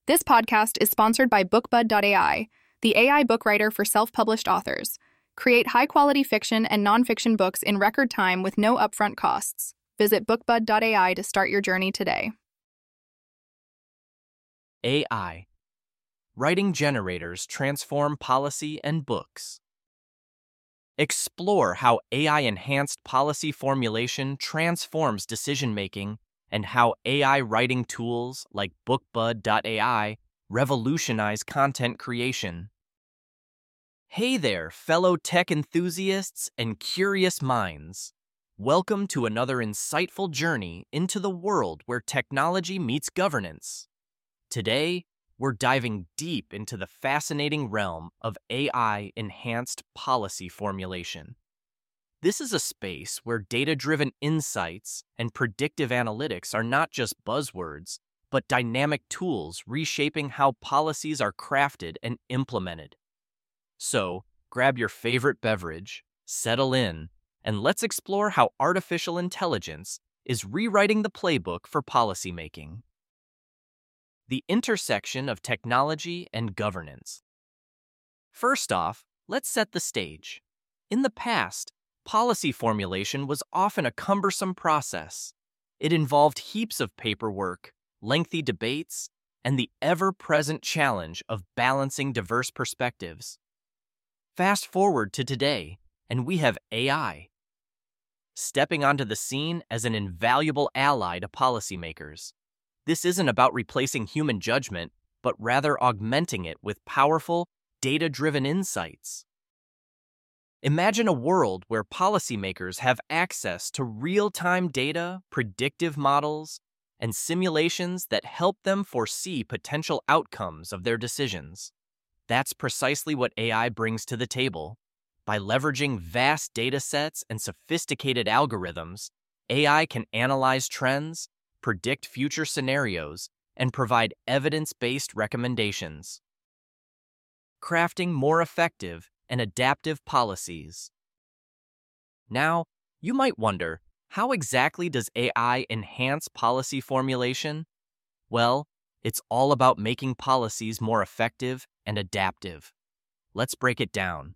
This podcast is sponsored by BookBud.ai, the AI book writer for self-published authors. Create high-quality fiction and nonfiction books in record time with no upfront costs. Visit BookBud.ai to start your journey today. AI. Writing generators transform policy and books. Explore how AI-enhanced policy formulation transforms decision-making and how AI writing tools like BookBud.ai revolutionize content creation. Hey there, fellow tech enthusiasts and curious minds. Welcome to another insightful journey into the world where technology meets governance. Today, we're diving deep into the fascinating realm of AI-enhanced policy formulation. This is a space where data-driven insights and predictive analytics are not just buzzwords, but dynamic tools reshaping how policies are crafted and implemented. So, grab your favorite beverage, settle in, and let's explore how artificial intelligence is rewriting the playbook for policymaking. The intersection of technology and governance. First off, let's set the stage. In the past, policy formulation was often a cumbersome process. It involved heaps of paperwork, lengthy debates, and the ever-present challenge of balancing diverse perspectives. Fast forward to today, and we have AI, stepping onto the scene as an invaluable ally to policymakers. This isn't about replacing human judgment, but rather augmenting it with powerful, data-driven insights. Imagine a world where policymakers have access to real-time data, predictive models, and simulations that help them foresee potential outcomes of their decisions. That's precisely what AI brings to the table. By leveraging vast data sets and sophisticated algorithms, AI can analyze trends, predict future scenarios, and provide evidence-based recommendations, crafting more effective and adaptive policies. Now, you might wonder, how exactly does AI enhance policy formulation? Well, it's all about making policies more effective and adaptive. Let's break it down.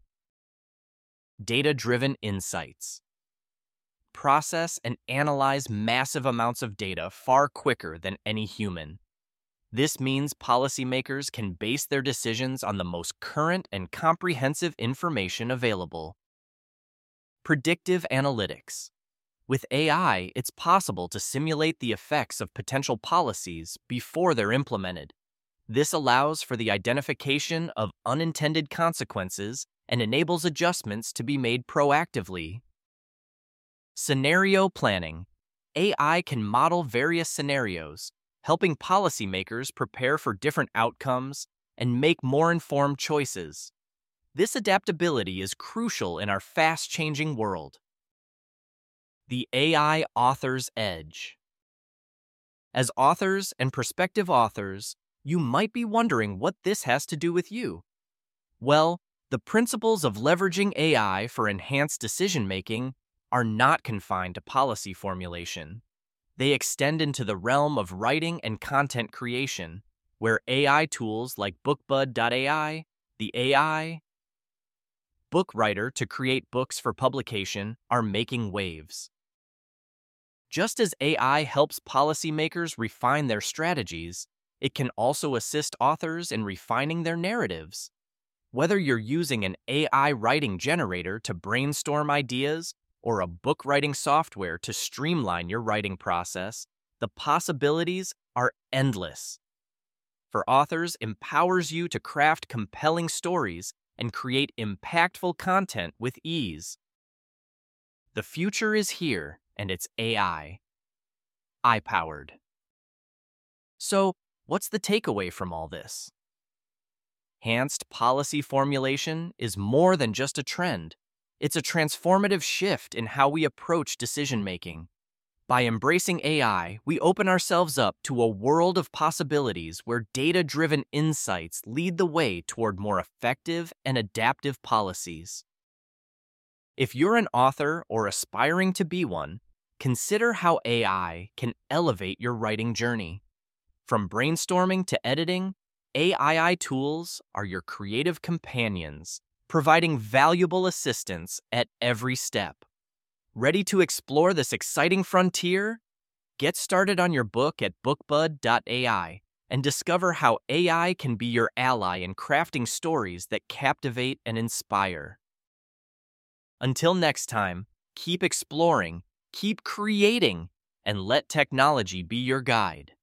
Data-driven insights. Process and analyze massive amounts of data far quicker than any human. This means policymakers can base their decisions on the most current and comprehensive information available. Predictive analytics. With AI, it's possible to simulate the effects of potential policies before they're implemented. This allows for the identification of unintended consequences and enables adjustments to be made proactively. Scenario planning. AI can model various scenarios, helping policymakers prepare for different outcomes and make more informed choices. This adaptability is crucial in our fast-changing world. The AI author's edge. As authors and prospective authors, you might be wondering what this has to do with you. Well, the principles of leveraging AI for enhanced decision-making are not confined to policy formulation. They extend into the realm of writing and content creation, where AI tools like BookBud.ai, the AI book writer to create books for publication, are making waves. Just as AI helps policymakers refine their strategies, it can also assist authors in refining their narratives. Whether you're using an AI writing generator to brainstorm ideas or a book writing software to streamline your writing process, the possibilities are endless. For authors, empowers you to craft compelling stories and create impactful content with ease. The future is here, and it's AI. AI-powered. So, what's the takeaway from all this? Enhanced policy formulation is more than just a trend. It's a transformative shift in how we approach decision-making. By embracing AI, we open ourselves up to a world of possibilities where data-driven insights lead the way toward more effective and adaptive policies. If you're an author or aspiring to be one, consider how AI can elevate your writing journey. From brainstorming to editing, AI tools are your creative companions, providing valuable assistance at every step. Ready to explore this exciting frontier? Get started on your book at bookbud.ai and discover how AI can be your ally in crafting stories that captivate and inspire. Until next time, keep exploring, keep creating, and let technology be your guide.